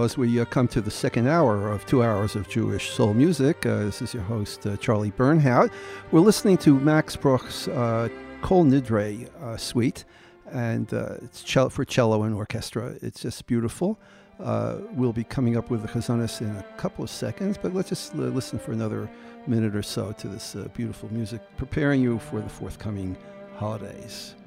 as we come to the second hour of 2 hours of Jewish soul music. This is your host, Charlie Bernhout. We're listening to Max Bruch's Kol Nidre suite, and it's for cello and orchestra. It's just beautiful. We'll be coming up with the Chazonis in a couple of seconds, but let's just listen for another minute or so to this beautiful music, preparing you for the forthcoming holidays.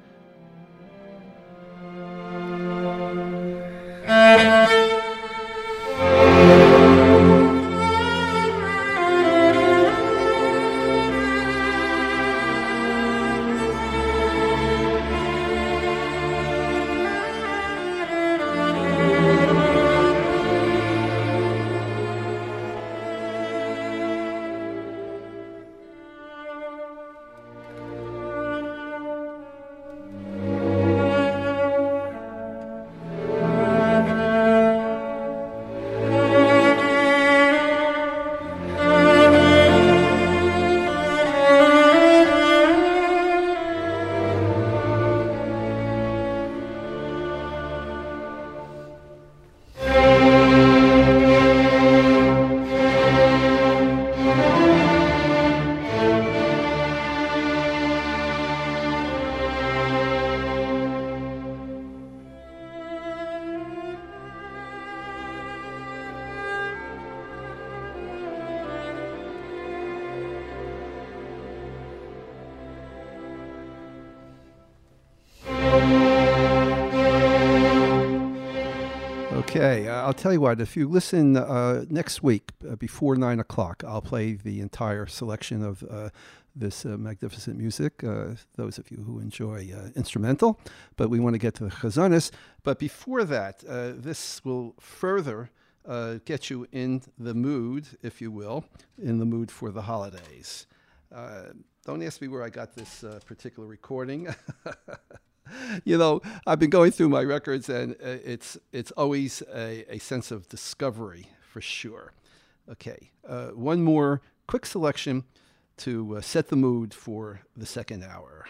Okay, I'll tell you what, if you listen next week before 9 o'clock, I'll play the entire selection of this magnificent music, those of you who enjoy instrumental, but we want to get to the Chazonis. But before that, this will further get you in the mood, if you will, in the mood for the holidays. Don't ask me where I got this particular recording. You know, I've been going through my records, and it's always a sense of discovery, for sure. Okay, one more quick selection to set the mood for the second hour.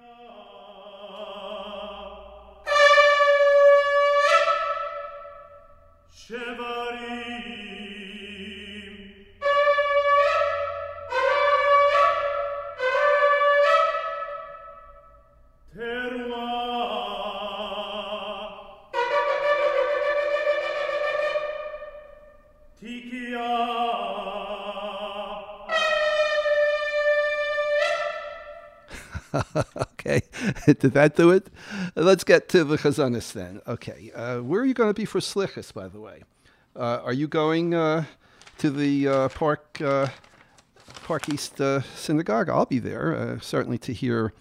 Okay, did that do it? Let's get to the Chazonis then. Okay, where are you going to be for Slichus, by the way? Are you going to the Park East Synagogue? I'll be there, certainly to hear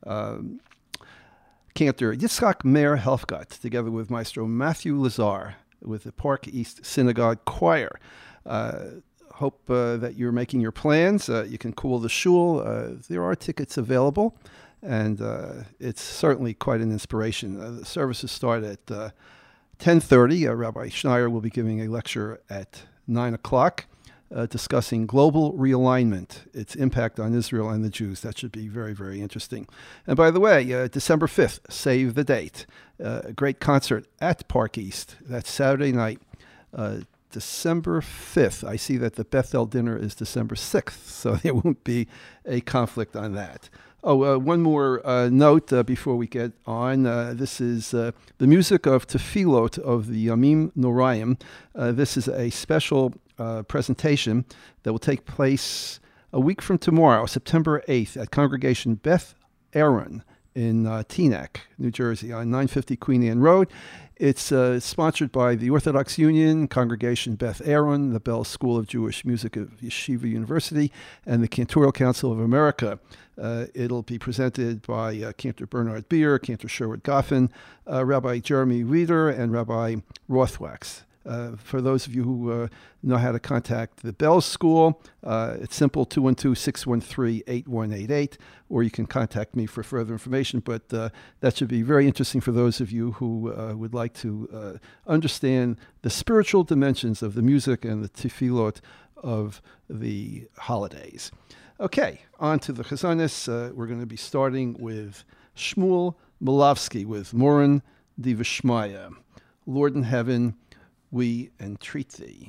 Cantor Yitzchak Meir Helfgott, together with Maestro Matthew Lazar, with the Park East Synagogue Choir. Hope that you're making your plans. You can call the shul. There are tickets available, and it's certainly quite an inspiration. The services start at 10:30. Rabbi Schneier will be giving a lecture at 9 o'clock discussing global realignment, its impact on Israel and the Jews. That should be very, very interesting. And by the way, December 5th, save the date. A great concert at Park East. That's Saturday night. December 5th. I see that the Bethel dinner is December 6th, so there won't be a conflict on that. Oh, one more note before we get on. This is the music of Tefillot of the Yamim Noraim. This is a special presentation that will take place a week from tomorrow, September 8th, at Congregation Beth Aaron in Teaneck, New Jersey, on 950 Queen Anne Road. It's sponsored by the Orthodox Union, Congregation Beth Aaron, the Bell School of Jewish Music of Yeshiva University, and the Cantorial Council of America. It'll be presented by Cantor Bernard Beer, Cantor Sherwood Goffin, Rabbi Jeremy Reeder, and Rabbi Rothwax. For those of you who know how to contact the Bell School, it's simple, 212-613-8188, or you can contact me for further information. But that should be very interesting for those of you who would like to understand the spiritual dimensions of the music and the tefillot of the holidays. Okay, on to the Chazonis. We're going to be starting with Shmuel Molavsky with Moran Divishmaya, Lord in Heaven, we entreat thee.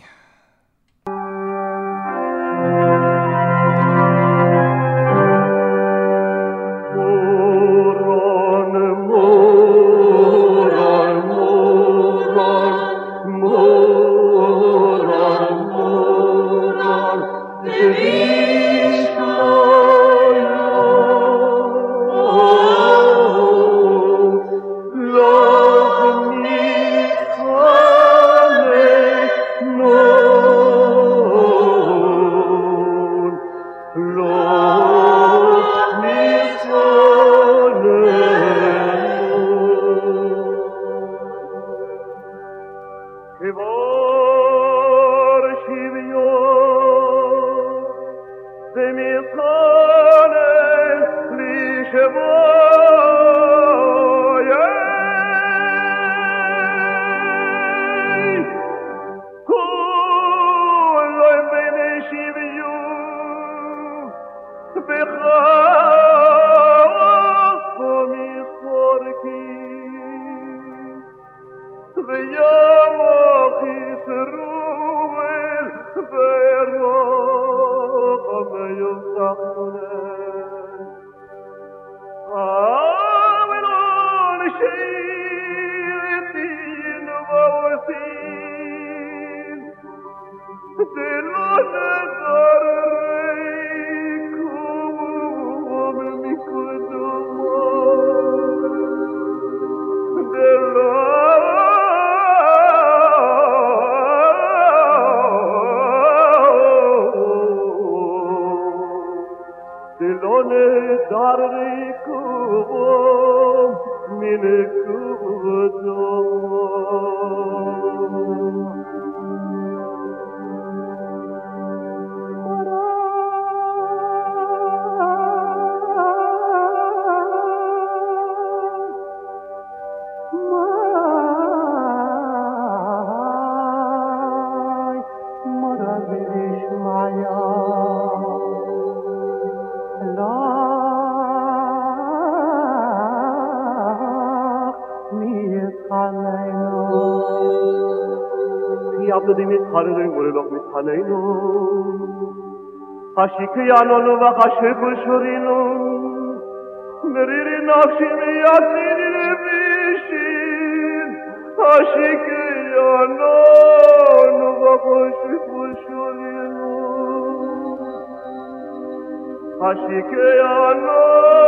Ashikiyano va khashbushurino meriri nafshimi yasiri bishin Ashikiyano va khashbushurino Ashikiyano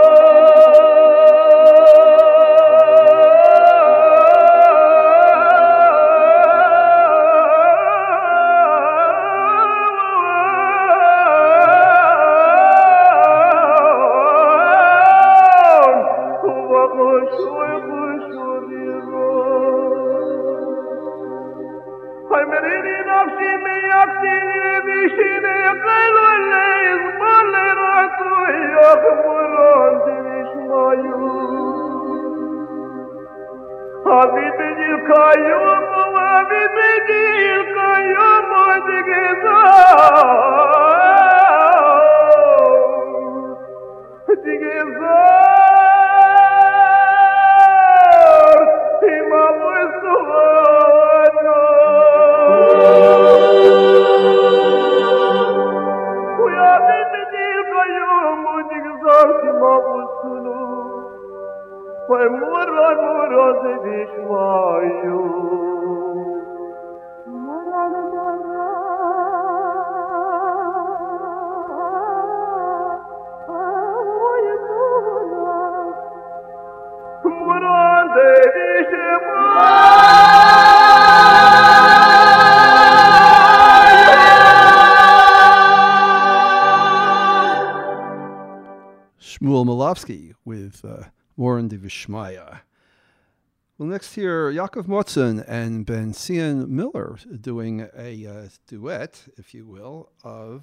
Shmuel Malofsky with Warren de Vishmaya. We'll next hear Yaakov Motzen and Ben Cian Miller doing a duet, if you will, of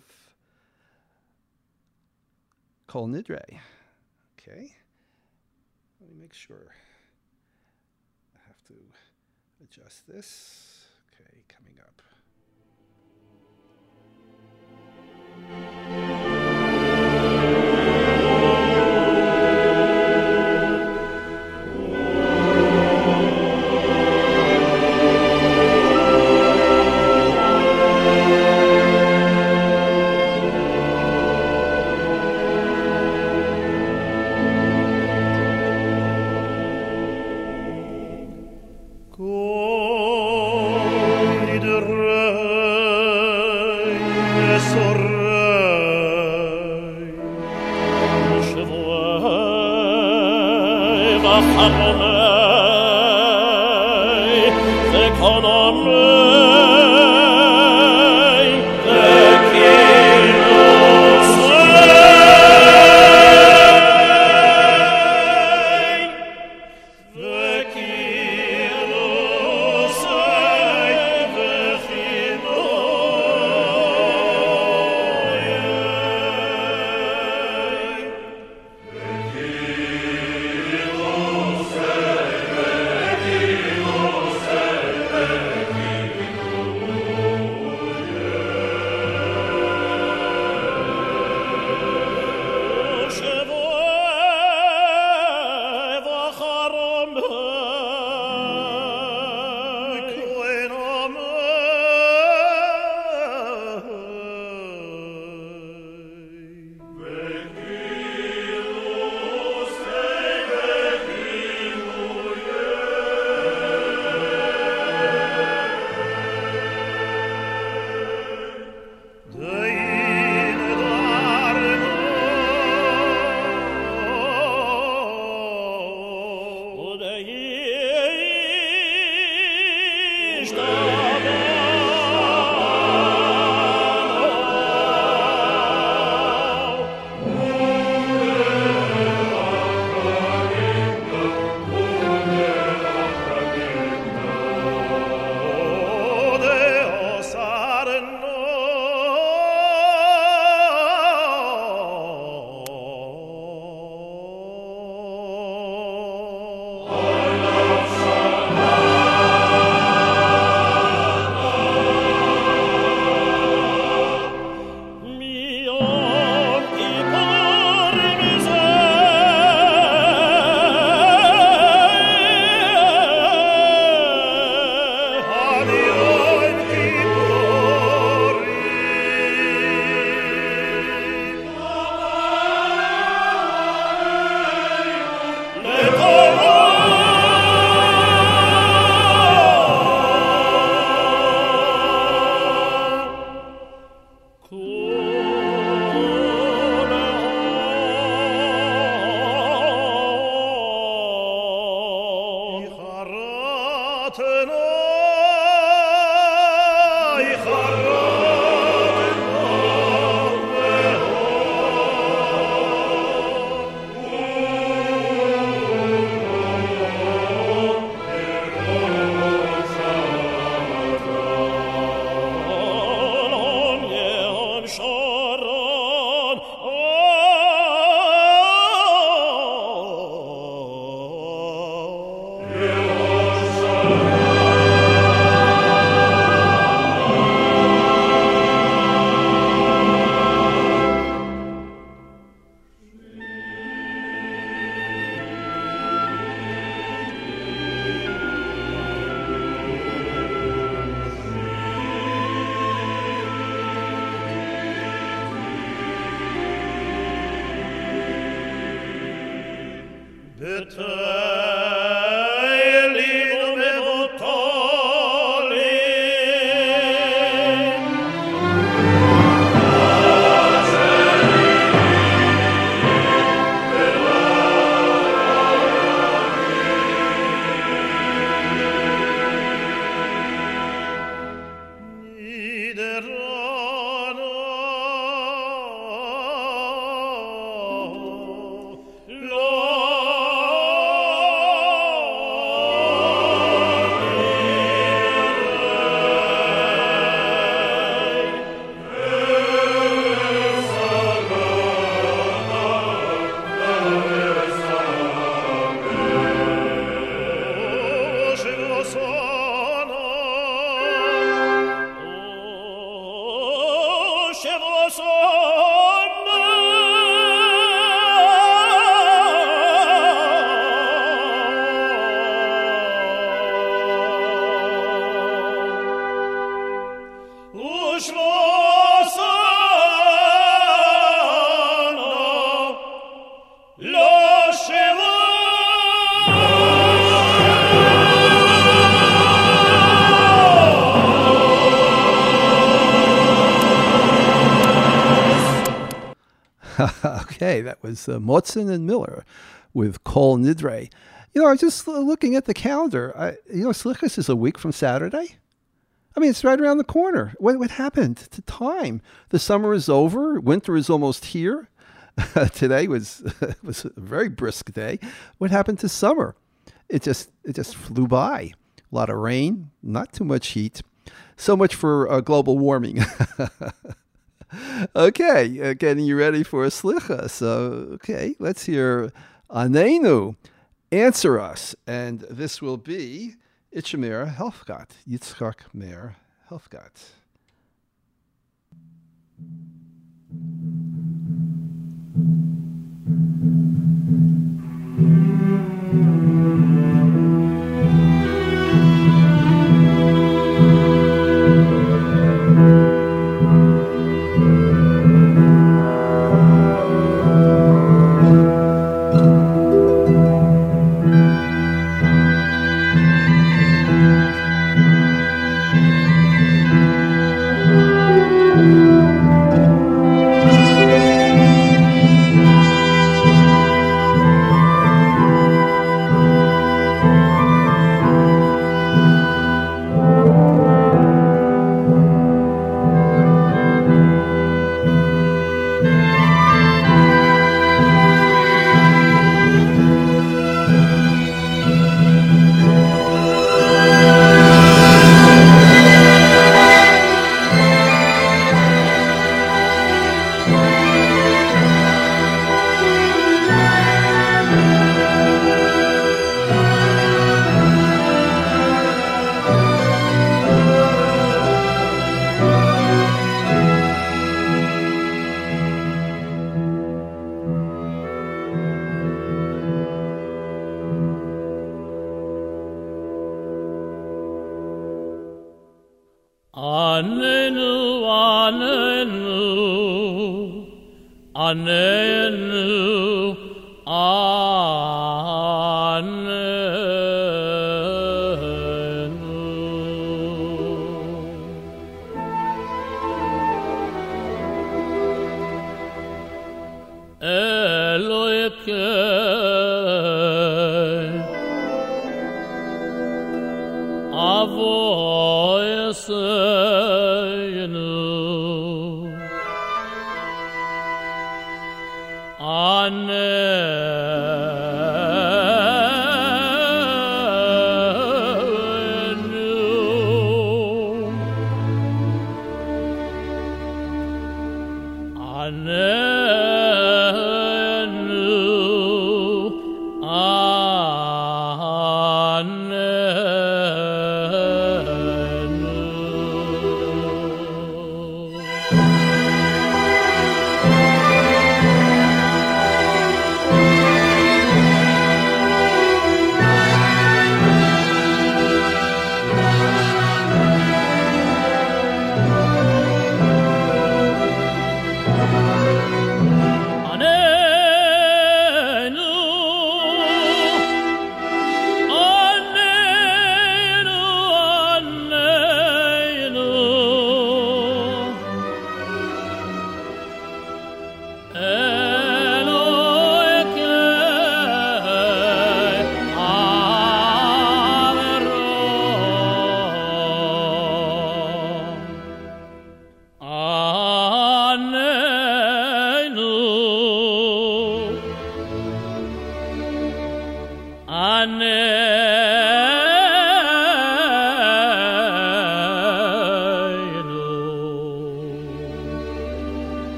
Kol Nidre. Okay. Let me make sure. I have to adjust this. Okay, coming up. Okay, that was Mortzin and Miller with Kol Nidre. I was just looking at the calendar. Slichus is a week from Saturday. I mean, it's right around the corner. What happened to time? The summer is over. Winter is almost here. Today was a very brisk day. What happened to summer? It just flew by. A lot of rain, not too much heat. So much for global warming. Okay, getting you ready for a slicha. So, okay, let's hear Anenu, answer us. And this will be Itchamer Helfgot, Yitzchak Meir Helfgot.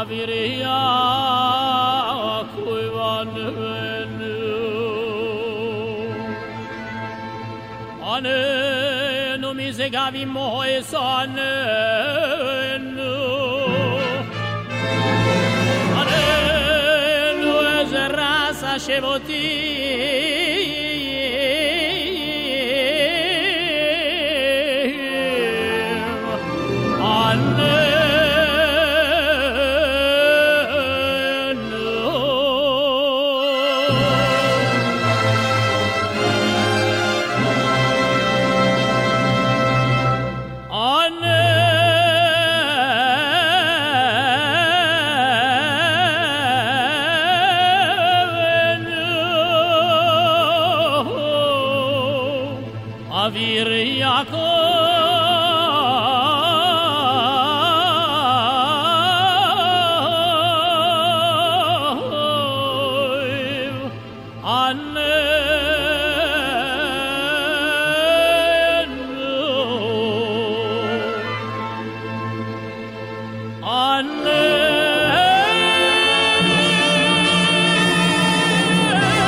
aviria kuivanvenu anenu misegavi moisanenu anenu ezrasa shevoti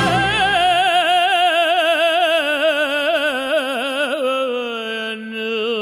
No.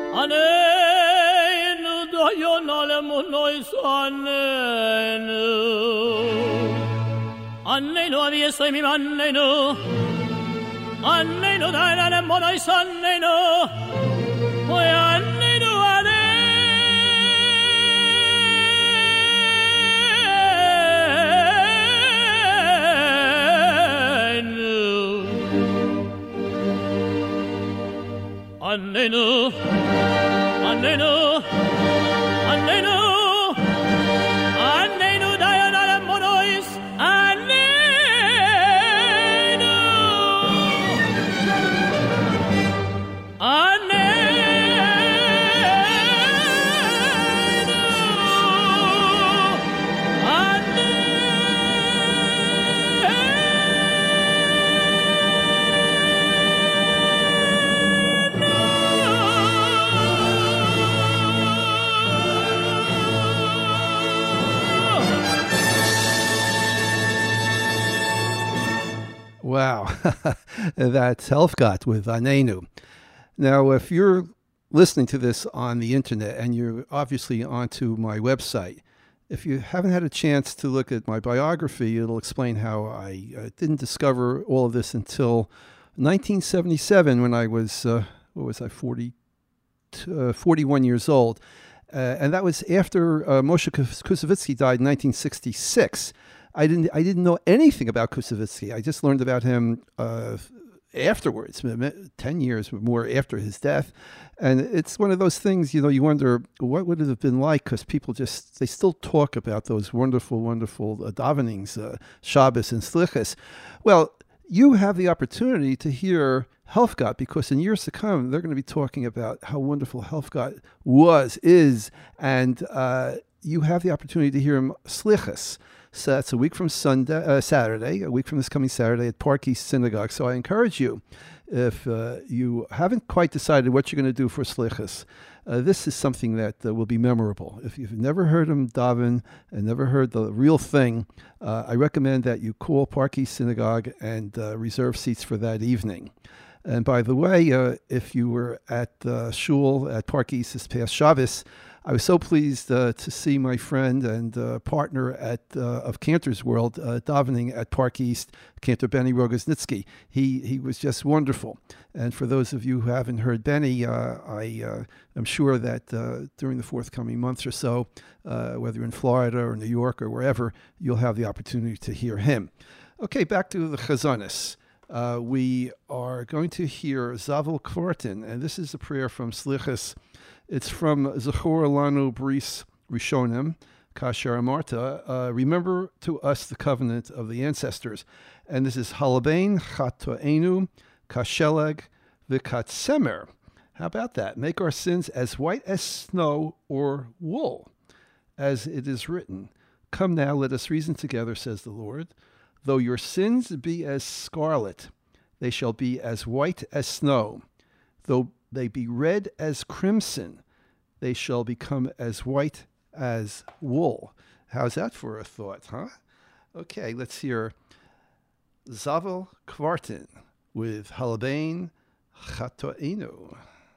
Aneinu doyon alemunois aneinu. Aneinu aviesoim im aneinu. Aneinu dain alemunois aneinu. Oi aneinu aneinu. Aneinu, aneinu, aneinu dayan alemonois, aneinu, Wow, that's Helfgott with Anenu. Now, if you're listening to this on the internet and you're obviously onto my website, if you haven't had a chance to look at my biography, it'll explain how I didn't discover all of this until 1977 when I was, 41 years old. And that was after Moshe Kusevitsky died in 1966. I didn't know anything about Kusevitsky. I just learned about him afterwards, 10 years or more after his death. And it's one of those things, you wonder what would it have been like, because people they still talk about those wonderful, wonderful davenings, Shabbos and Slichas. Well, you have the opportunity to hear Helfgott, because in years to come, they're going to be talking about how wonderful Helfgott is, and you have the opportunity to hear him Slichas. So that's a week from Saturday, a week from this coming Saturday at Park East Synagogue. So I encourage you, if you haven't quite decided what you're going to do for Slichas, this is something that will be memorable. If you've never heard him daven and never heard the real thing, I recommend that you call Park East Synagogue and reserve seats for that evening. And by the way, if you were at Shul at Park East this past Shabbos, I was so pleased to see my friend and partner of Cantor's World davening at Park East, Cantor Benny Rogoznitsky. He was just wonderful. And for those of you who haven't heard Benny, I'm sure that during the forthcoming months or so, whether you're in Florida or New York or wherever, you'll have the opportunity to hear him. Okay, back to the Chazonis. We are going to hear Zavel Kvartin, and this is a prayer from Slichas. It's from Zechor Lanu Bris Rishonim, Kasher Amarta. Remember to us the covenant of the ancestors. And this is Halabein Chatoenu Kasheleg Vikatsemer. How about that? Make our sins as white as snow or wool, as it is written. Come now, let us reason together, says the Lord. Though your sins be as scarlet, they shall be as white as snow. Though they be red as crimson, they shall become as white as wool. How's that for a thought, huh? Okay, let's hear Zavel Kvartin with Halabein Chatoenu.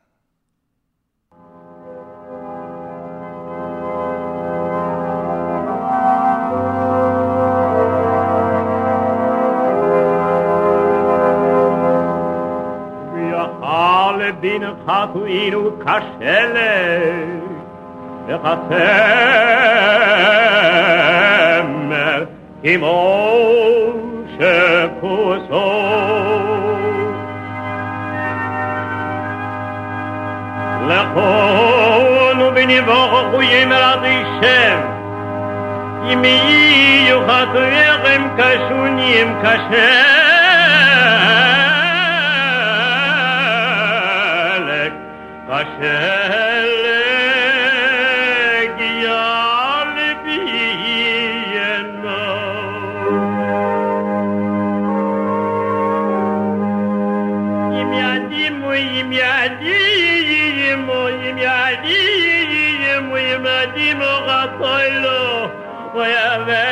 bin khatu inu kashele khatem imo shepuso laqonu bini vaqu yimradishem imi yukhatu yem kashunim kashem Kasheleg yalbiyeno Yimyadimu gatoylo Vayave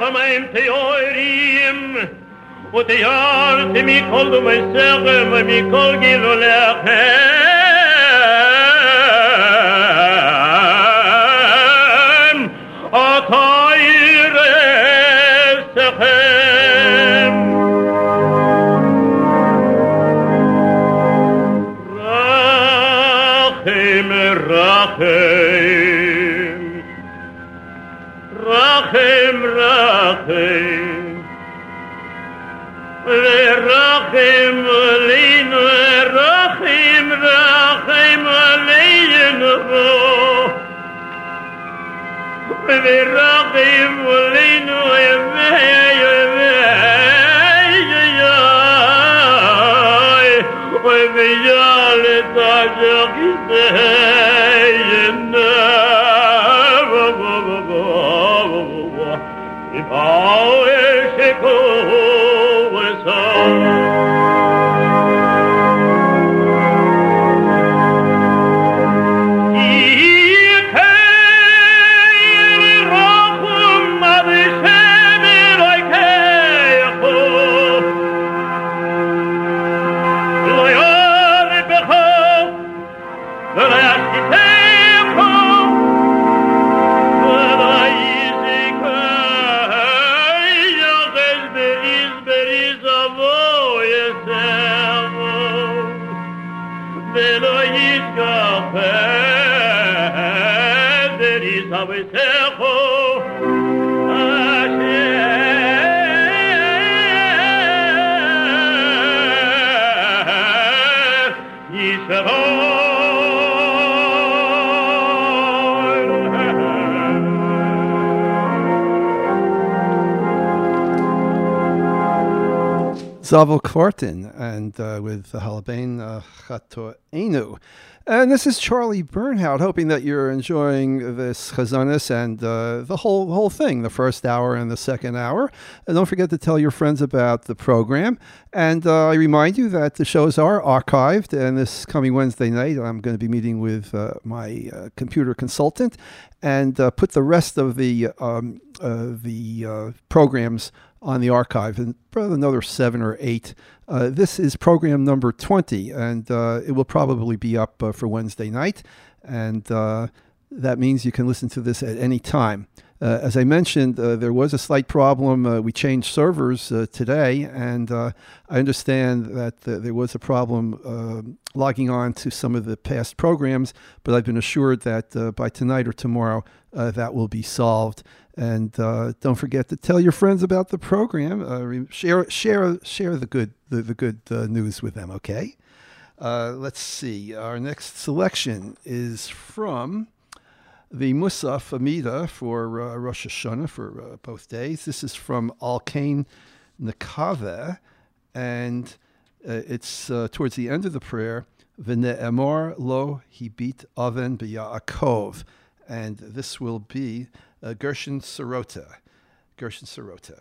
השמיים תיאורים ותיארתי מכל דומייסכם ומכל גילוליכם עתה ירסכם רחם רחם רחם ורחם עלינו רחם רחם עלינו ורחם עלינו ויעל את השכיסנו All is Zavel Kvartin, and with the Halabain Chatoenu. And this is Charlie Bernhout, hoping that you're enjoying this Chazanis and the whole thing, the first hour and the second hour. And don't forget to tell your friends about the program. And I remind you that the shows are archived. And this coming Wednesday night, I'm going to be meeting with my computer consultant and put the rest of the programs on the archive, and probably another 7 or 8. This is program number 20, and it will probably be up for Wednesday night, and that means you can listen to this at any time. As I mentioned, there was a slight problem. We changed servers today, and I understand that there was a problem logging on to some of the past programs, but I've been assured that by tonight or tomorrow that will be solved. And don't forget to tell your friends about the program. Share the good news with them. Okay. Let's see. Our next selection is from the Musaf Amida for Rosh Hashanah for both days. This is from Al-Kain Nekaveh, and it's towards the end of the prayer. V'ne'emor lo hibit oven b'Yaakov, and this will be Gershon Sirota. Gershon Sirota.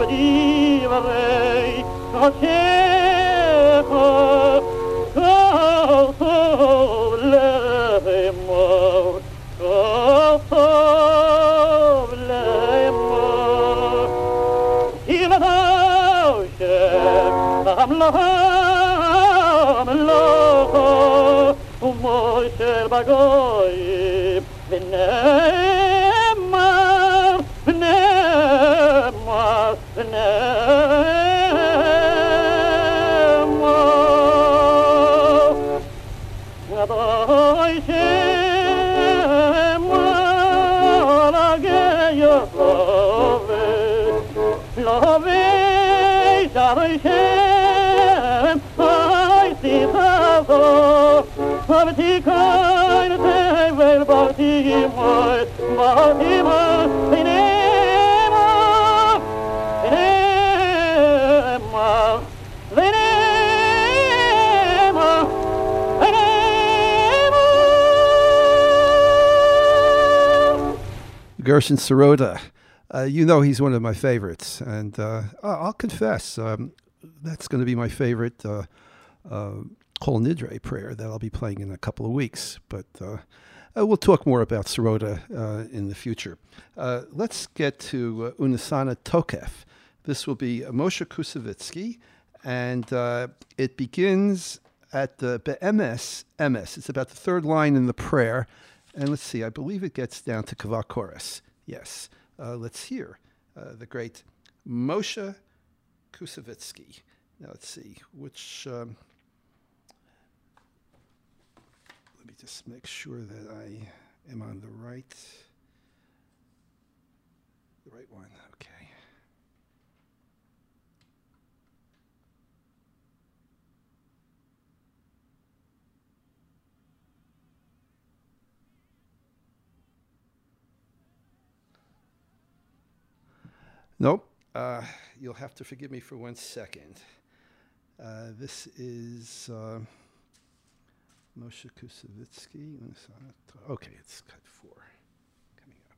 Gershon Sirota. You know he's one of my favorites, and I'll confess, that's going to be my favorite Kol Nidre prayer that I'll be playing in a couple of weeks. But we'll talk more about Sirota in the future. Let's get to Unasana Tokef. This will be Moshe Kusevitsky, and it begins at the Be'emes, Emes. It's about the third line in the prayer. And let's see, I believe it gets down to Kavah Chorus. Yes. Let's hear the great Moshe Kusevitsky. Now let's see, which... let me just make sure that I am on the right one. Okay. Nope. You'll have to forgive me for 1 second. This is Moshe Kusevitsky. Okay, it's cut 4 coming up.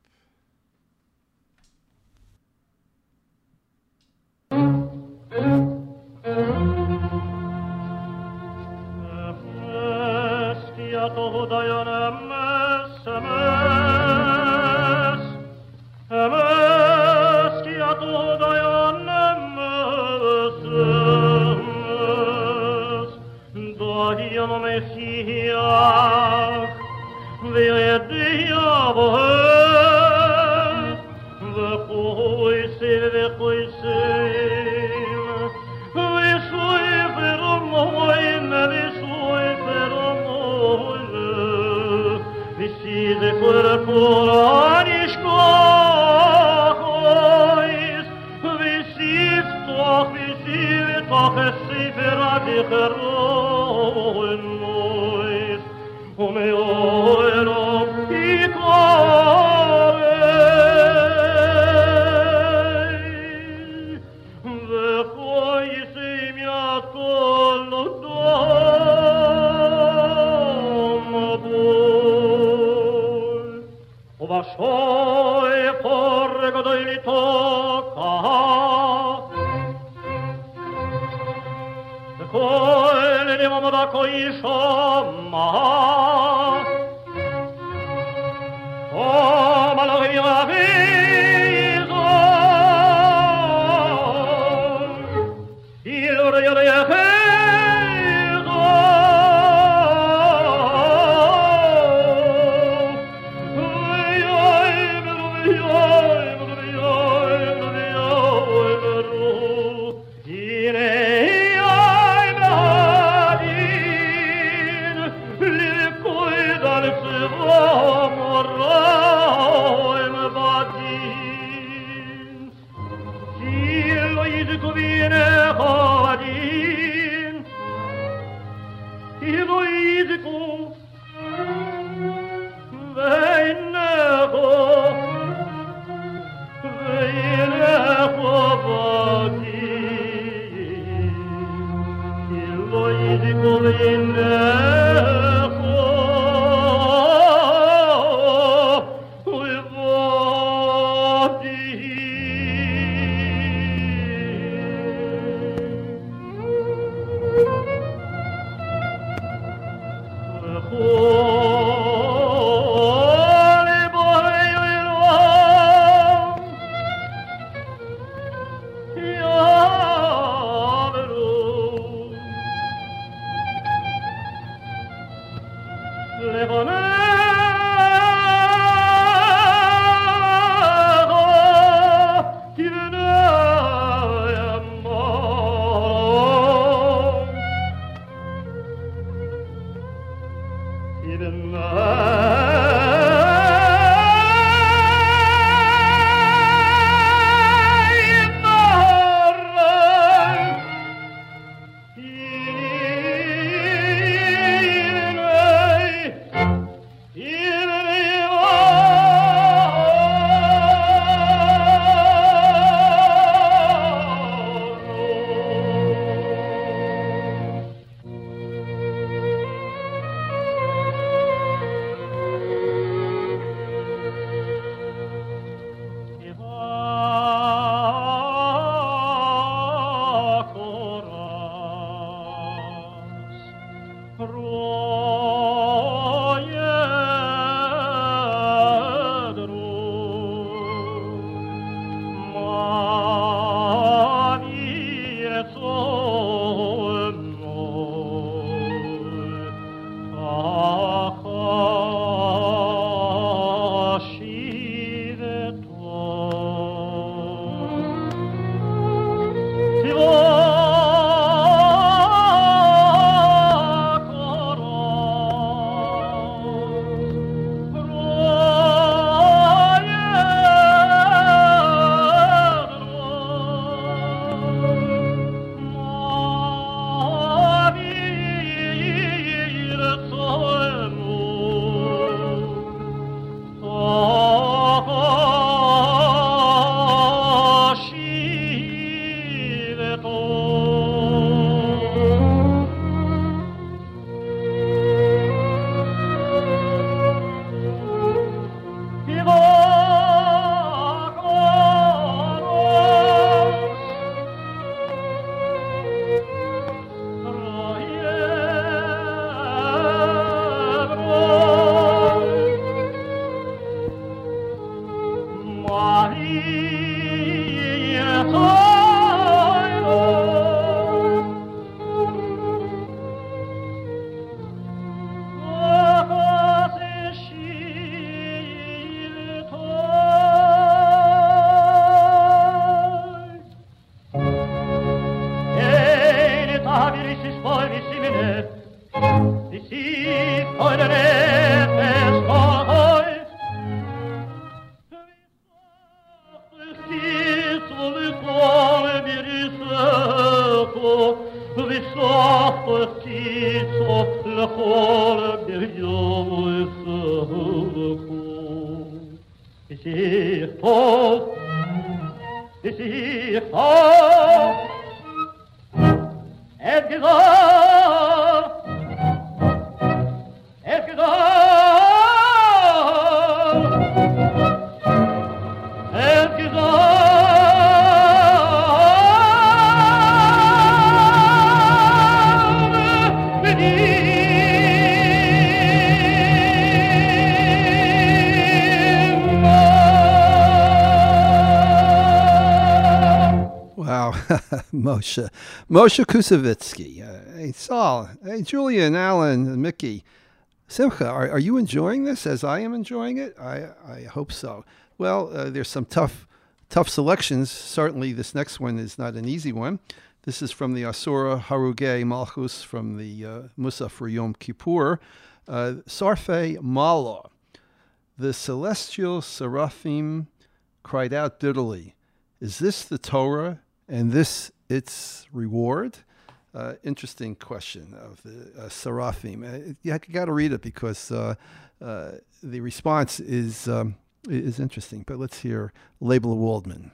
Moshe Kusevitsky. Hey, Saul. Hey, Julia and Alan and Mickey. Simcha, are you enjoying this as I am enjoying it? I hope so. Well, there's some tough selections. Certainly this next one is not an easy one. This is from the Asura Harugei Malchus from the Musaf for Yom Kippur. Sarfei Malo. The celestial seraphim cried out bitterly, "Is this the Torah and this its reward?" Interesting question of the seraphim. You got to read it because the response is interesting. But let's hear Label Waldman.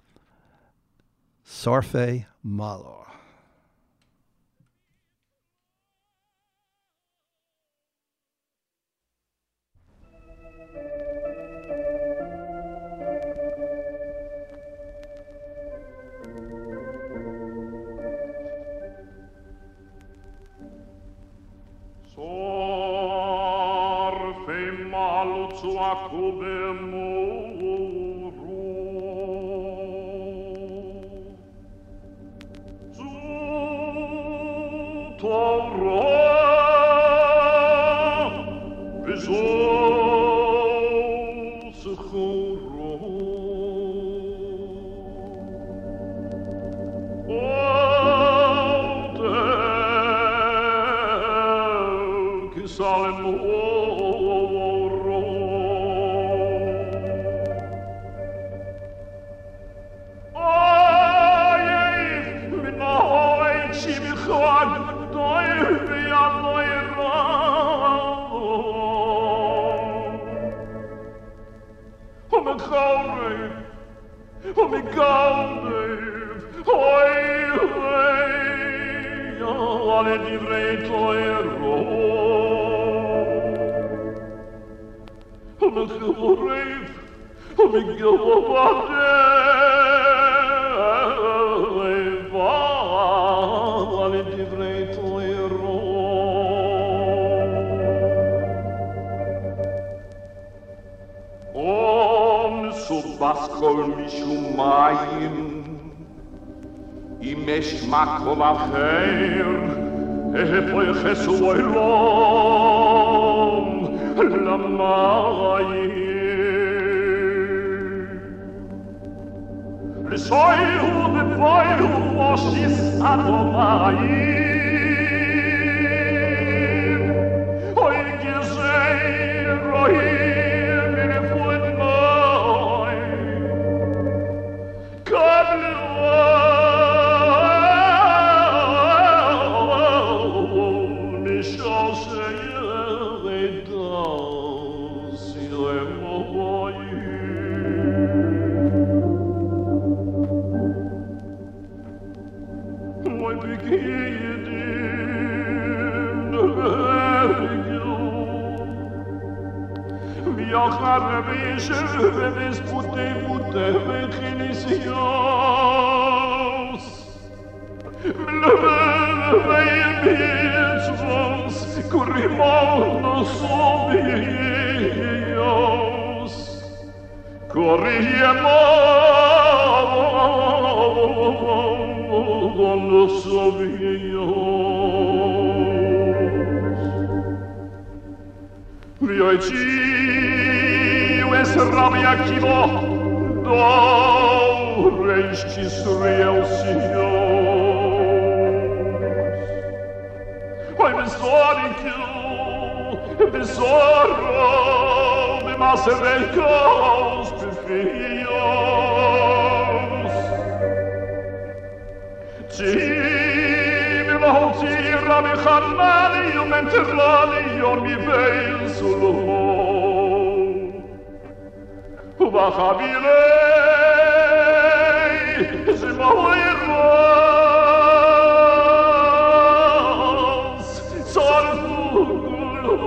Sarfei Malo. מקום אחר, איפה יחסו אלום למים. לסויהו ובויהו מושיס אדומיים, אוי גזי רואים מנפות מים, קבלו Ves pute Vinicius Mitzvos Corrimonos Obios Corrimonos Obios Vioici es Rabbi Akiva, do reis Israel Sios. Oi, Mesoric, sorrow, the masereikos befios. Ti Rabbi Chanani, menterlani, mi veil sul ho. Ubachabilei, zimahoiros, sorgul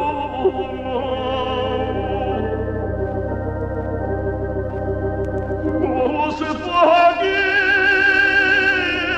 Usefagir,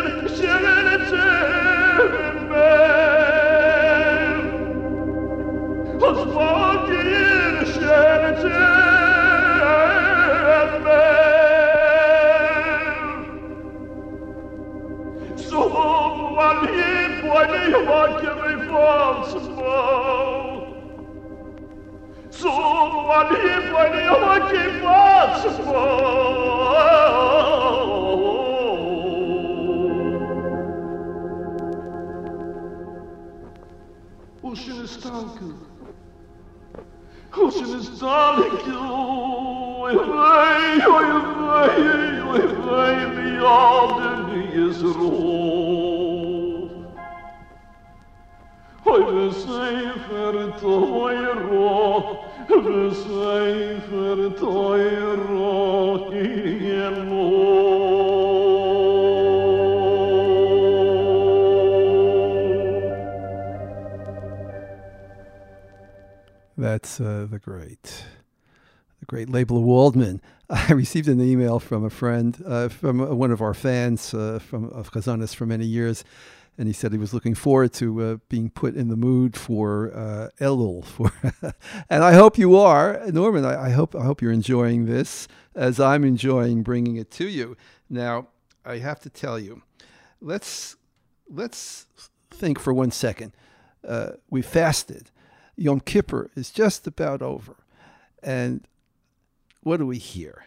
That's the great Leibler Waldman. I received an email from a friend, from one of our fans of Chazanis for many years, and he said he was looking forward to being put in the mood for Elul. And I hope you are, Norman. I hope you're enjoying this as I'm enjoying bringing it to you. Now, I have to tell you, let's think for 1 second. We fasted. Yom Kippur is just about over. And what do we hear?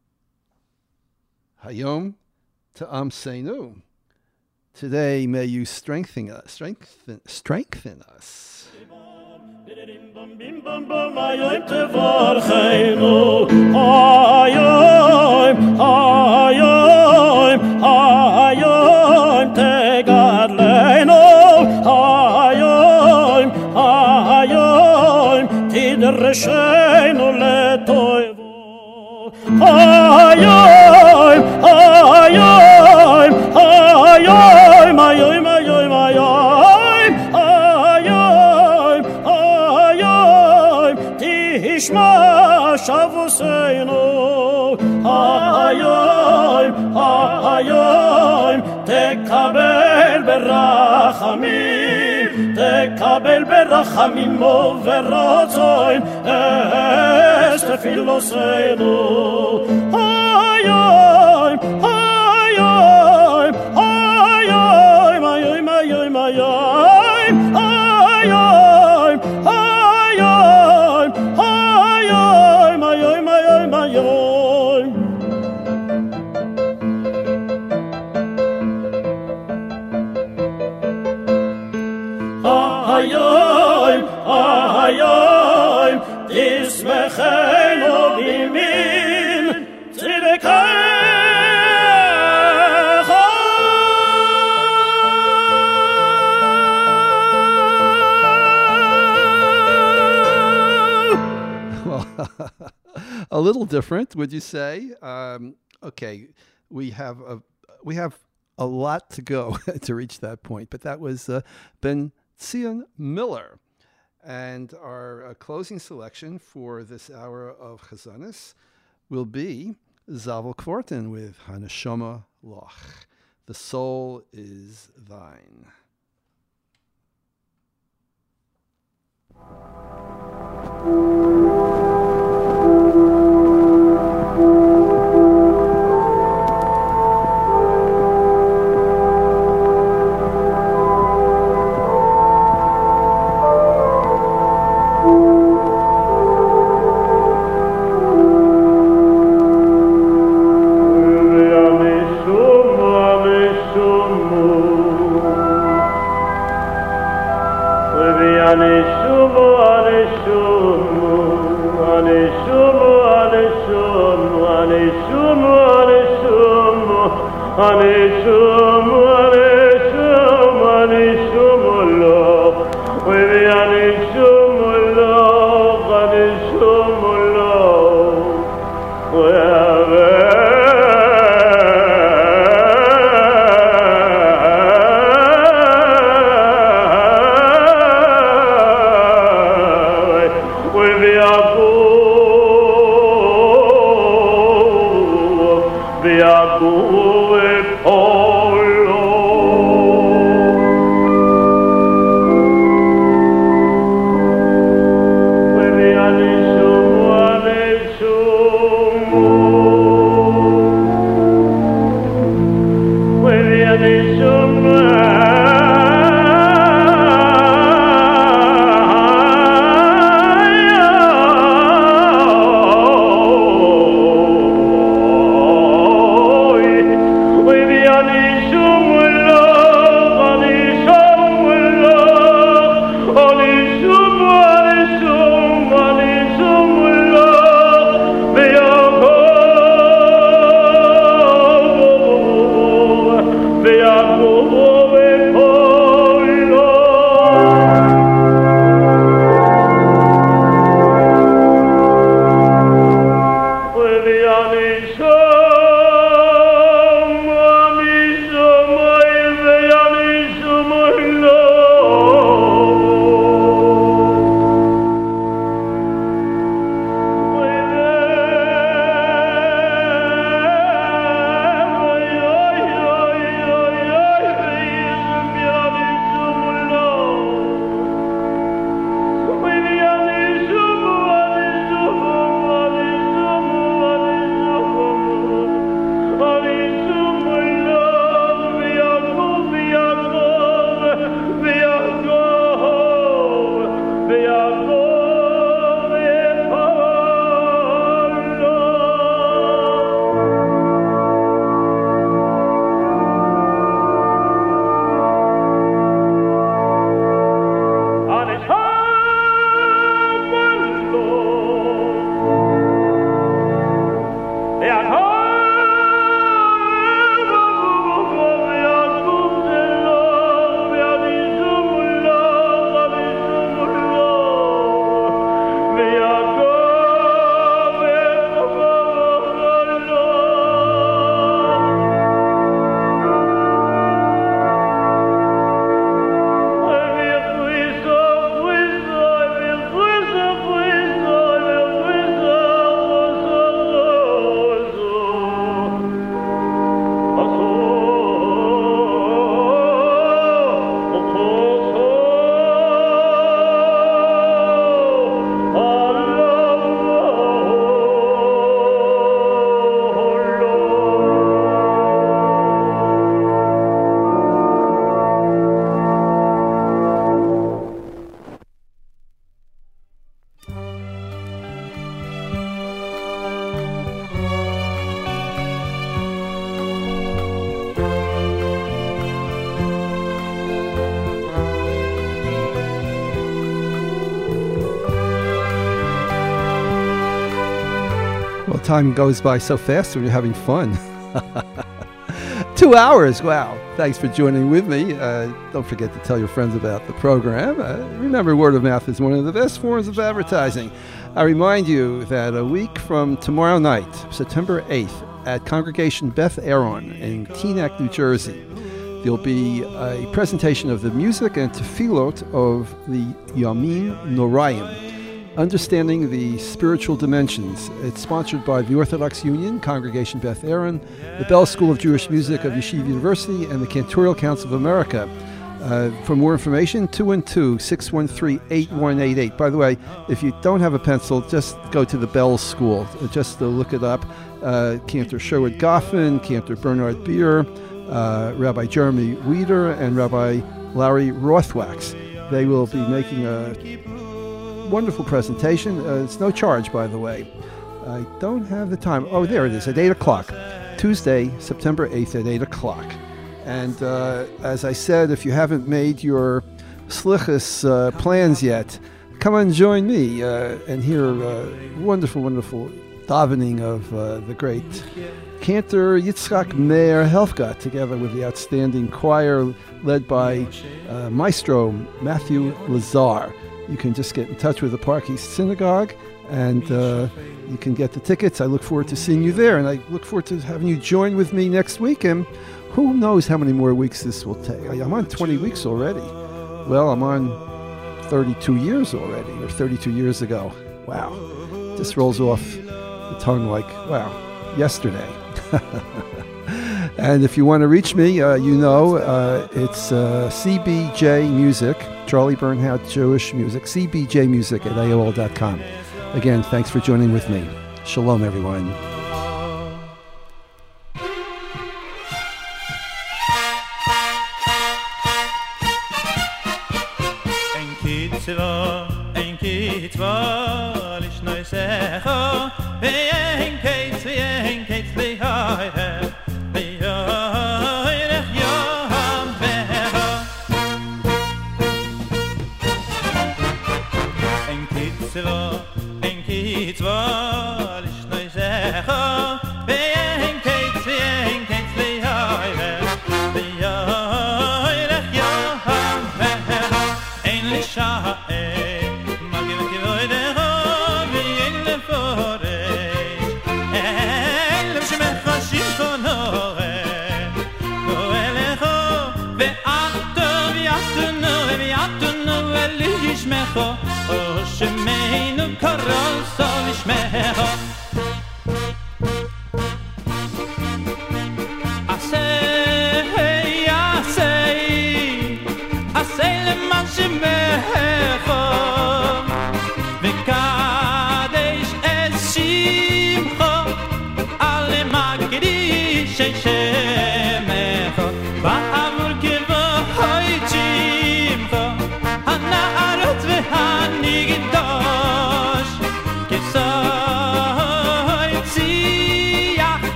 Hayom Ta'amseinu. Today may you strengthen us. Reshenu letoivo ayoy ayoy ayoy mayoy mayoy mayoy ayoy ayoy tishma shavuseinu ayoy ayoy tekabel berachamim תקבל ברחמים וברצון את תפילותינו. אוי אוי אוי אוי אוי אוי מאיי מאיי מאיי אוי אוי אוי אוי אוי מאיי מאיי מאיי Ayoy, ayoy, tismechenu bimin tzidkecha. Well, a little different, would you say? Okay, we have a lot to go to reach that point, but that was Ben Zion Miller. And our closing selection for this hour of Chazanis will be Zavel Kvortin with Haneshama Loch. The soul is thine. Aneshama Time goes by so fast when you're having fun. 2 hours, wow. Thanks for joining with me. Don't forget to tell your friends about the program. Remember, word of mouth is one of the best forms of advertising. I remind you that a week from tomorrow night, September 8th, at Congregation Beth Aaron in Teaneck, New Jersey, there'll be a presentation of the music and tefillot of the Yamim Noraim, Understanding the Spiritual Dimensions. It's sponsored by the Orthodox Union, Congregation Beth Aaron, the Bell School of Jewish Music of Yeshiva University, and the Cantorial Council of America. For more information, 212-613-8188. By the way, if you don't have a pencil, just go to the Bell School. Just to look it up. Cantor Sherwood Goffin, Cantor Bernard Beer, Rabbi Jeremy Weider, and Rabbi Larry Rothwax. They will be making a wonderful presentation. It's no charge, by the way. I don't have the time. Oh, there it is, at 8 o'clock. Tuesday, September 8th at 8 o'clock. And as I said, if you haven't made your slichus plans yet, come and join me and hear wonderful, wonderful davening of the great cantor Yitzchak Meir Helfgott, together with the outstanding choir led by Maestro Matthew Lazar. You can just get in touch with the Park East Synagogue, and you can get the tickets. I look forward to seeing you there, and I look forward to having you join with me next week. And who knows how many more weeks this will take. I'm on 20 weeks already. Well, I'm on 32 years already, or 32 years ago. Wow. This rolls off the tongue like, wow, yesterday. And if you want to reach me, it's CBJ Music, Charlie Bernhardt Jewish Music, cbjmusic@aol.com. Again, thanks for joining with me. Shalom, everyone.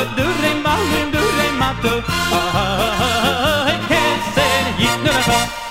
Kesser,